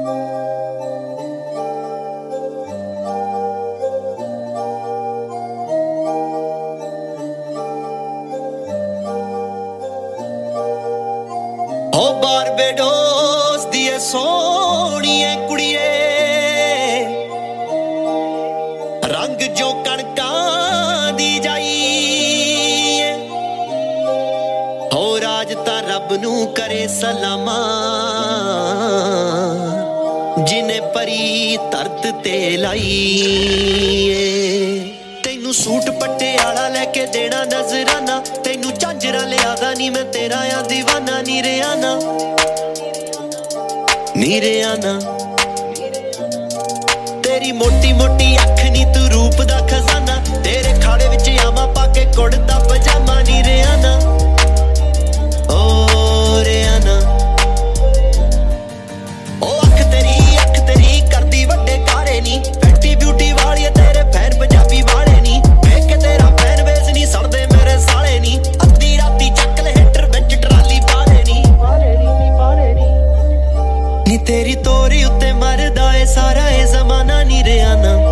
ओ Barbados दी सोहणीए कुड़िए रंग जो कणकां दी जाई हो राज तां रब नू करे सलामा जिने परी धरत ते लाई तैनू सूट पटियाला लेके देना नजराना तैनू झांजरा लियादा नी मैं तेरा आ दीवाना नीरे आना तेरी मोटी मोटी अख नी तू रूप दा खजाना तेरे खाड़े विच आमा पाके कुड़दा पजामा नीरे आना ओ रे आना ओ अख तेरी करदी वड्डे कारे नी फैक्टी ब्यूटी वाली तेरे फैन पंजाबी वाले नी वेख के तेरा फैन बेस नी सड़दे मेरे साले नी अद्धी राती चक ले हिटर विच ट्राली पाले नी नी तेरी तोरी उत्ते मरदा ए सारा ए जमाना नीरे आना